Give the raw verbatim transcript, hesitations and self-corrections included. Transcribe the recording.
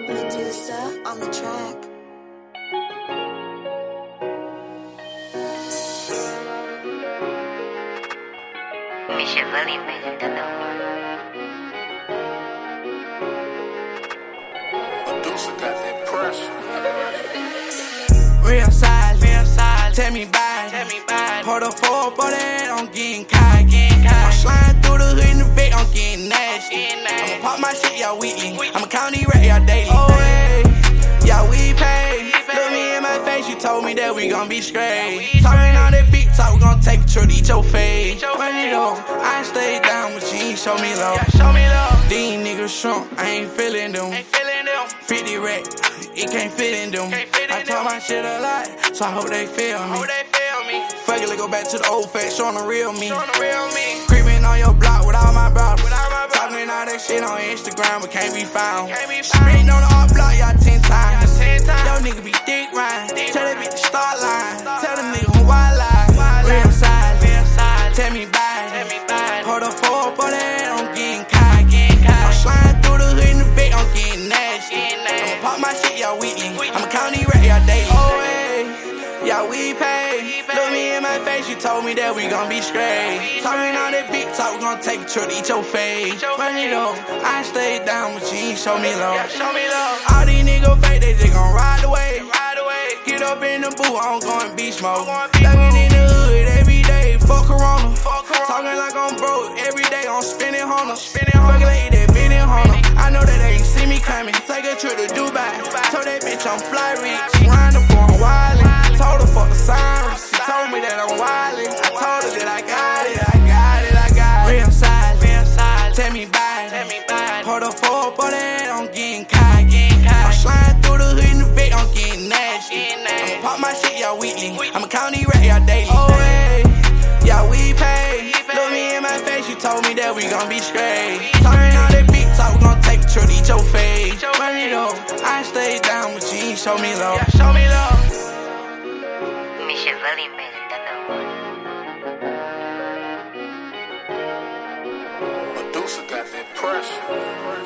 Medusa on the track. Machiavelli made it another one. Medusa got that pressure. Real size, real size. Tell me about it. Tell me about it. Hold up for but that I'm getting caught. Getting caught. I'm sliding through the hood in the back, I'm getting nasty. Getting nasty. I'ma pop my shit, y'all weekly. I'ma count these racks, y'all daily. Oh, hey, y'all we pay. Look me in my face, you told me that we gon' be straight. Talking all that big talk, we gon' take a trip to eat your face. Run it up, I stay down, but you ain't show me love. Show me love. These niggas shrunk, I ain't feeling them. Ain't feeling them. fifty rack, it can't fit in them. Can't fit in I talk my shit a lot, so I hope they feel me. Oh, they feel me. Fuck it, let's go back to the old facts, showing the real me. Showing the real me. Creeping on your block with all my brothers. Without my brothers. Talking all that shit on Instagram, but can't be found. Can't be found. Spitting on the art block, y'all ten times. Y'all ten times. Yo, nigga be dick riding. Dick Tell that riding. bitch to start lying. Start Tell them lying. nigga who I lie. Wild Real lie. size, Real size. tell me about it. Tell me about it. Hold up for but that I'm getting caught. Getting caught. I'm sliding through the hood in the back, I'm getting nasty. Getting nasty. I'ma pop my shit, y'all weekly. Weekly. I'ma count these racks, y'all daily. Oh, hey, y'all we pay. Look me in my face, you told me that we gon' be straight. Talking all that big talk, we gon' take a trip to eat your face. Run it up, I stay down, but you ain't show me love. Show me love. All these niggas fake, they just gon' ride away. Ride away. Get up in the booth, I'm going beast mode. I'm going beast Thuggin' in the hood every day, fuck Corona. Fuck Corona. Talking like I'm broke every day, I'm spinning Honda. Spinning Honda. Fuckin' like that Benny Honda. I know that they ain't see me coming. Take a trip to Dubai. Told that bitch I'm fly rich. Wind up on wildin'. Told her fuck the sirens. She told me that I'm wildin'. I told her that I got it, I got it, I got it. Real size, Real size. tell me about it. Tell me about it. Hold up for but that I'm getting caught. Getting caught. I'm sliding through the hood in the back, I'm getting nasty. Getting nasty. I'ma pop my shit, y'all weekly. I'ma count these racks, y'all daily. Oh, hey, y'all we pay. Look me in my face, you told me that we gon' be straight. Talking all that big talk, we gon' take a trip to eat your face. Run it up, I stay down, but you ain't show me love. Show me love. Machiavelli made it another one. Medusa got that pressure.